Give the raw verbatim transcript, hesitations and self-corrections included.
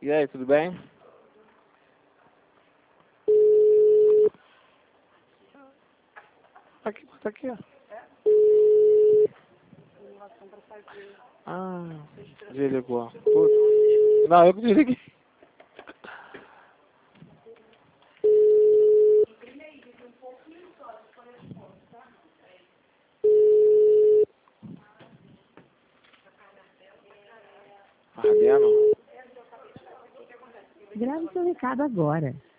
E aí, tudo bem? Tá aqui, tá aqui, ó. Ah, desligou. Putz. Não, eu que desliguei. Fabiano? Grave seu recado agora.